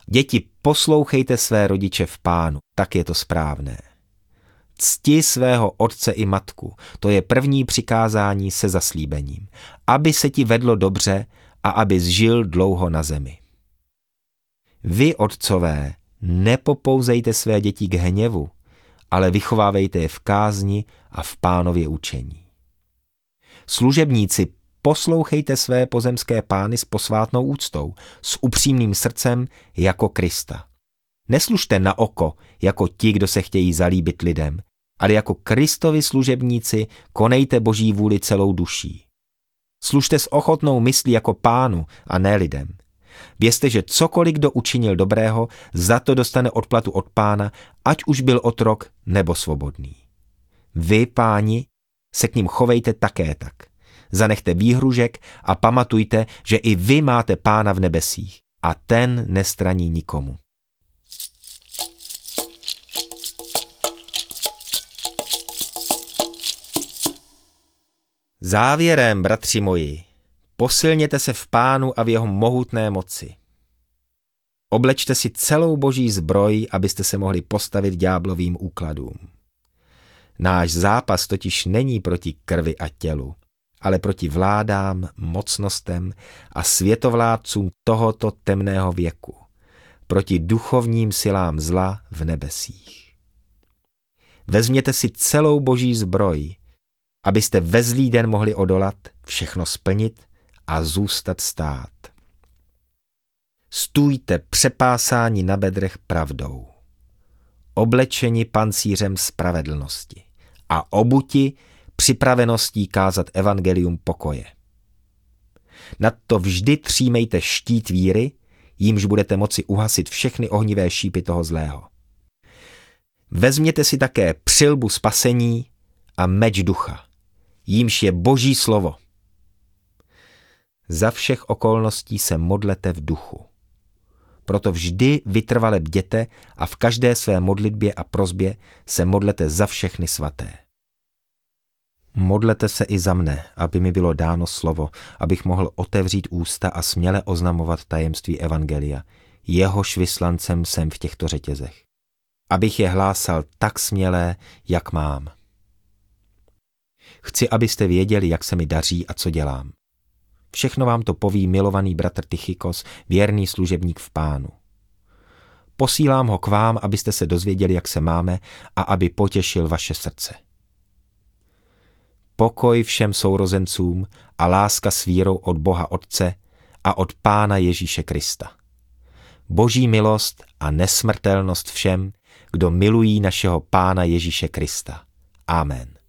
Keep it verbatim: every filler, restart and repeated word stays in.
Děti, poslouchejte své rodiče v Pánu, tak je to správné. Cti svého otce i matku, to je první přikázání se zaslíbením, aby se ti vedlo dobře a abys žil dlouho na zemi. Vy, otcové, nepopouzejte své děti k hněvu, ale vychovávejte je v kázni a v Pánově učení. Služebníci, poslouchejte své pozemské pány s posvátnou úctou, s upřímným srdcem jako Krista. Neslužte na oko jako ti, kdo se chtějí zalíbit lidem, ale jako Kristovi služebníci konejte Boží vůli celou duší. Služte s ochotnou myslí jako Pánu a ne lidem. Vězte, že cokoliv kdo učinil dobrého, za to dostane odplatu od Pána, ať už byl otrok nebo svobodný. Vy, páni, se k ním chovejte také tak. Zanechte výhružek a pamatujte, že i vy máte Pána v nebesích a ten nestraní nikomu. Závěrem, bratři moji, posilněte se v Pánu a v jeho mohutné moci. Oblečte si celou Boží zbroj, abyste se mohli postavit ďáblovým úkladům. Náš zápas totiž není proti krvi a tělu, ale proti vládám, mocnostem a světovládcům tohoto temného věku, proti duchovním silám zla v nebesích. Vezměte si celou Boží zbroj, abyste ve zlý den mohli odolat, všechno splnit a zůstat stát. Stůjte přepásáni na bedrech pravdou, oblečeni pancířem spravedlnosti a obuti připraveností kázat evangelium pokoje. Nadto vždy třímejte štít víry, jímž budete moci uhasit všechny ohnivé šípy toho zlého. Vezměte si také přilbu spasení a meč ducha, jímž je Boží slovo. Za všech okolností se modlete v duchu. Proto vždy vytrvale bděte a v každé své modlitbě a prosbě se modlete za všechny svaté. Modlete se i za mne, aby mi bylo dáno slovo, abych mohl otevřít ústa a směle oznamovat tajemství evangelia. Jehož vyslancem jsem v těchto řetězech. Abych je hlásal tak smělé, jak mám. Chci, abyste věděli, jak se mi daří a co dělám. Všechno vám to poví milovaný bratr Tychikos, věrný služebník v Pánu. Posílám ho k vám, abyste se dozvěděli, jak se máme a aby potěšil vaše srdce. Pokoj všem sourozencům a láska s vírou od Boha Otce a od Pána Ježíše Krista. Boží milost a nesmrtelnost všem, kdo milují našeho Pána Ježíše Krista. Amen.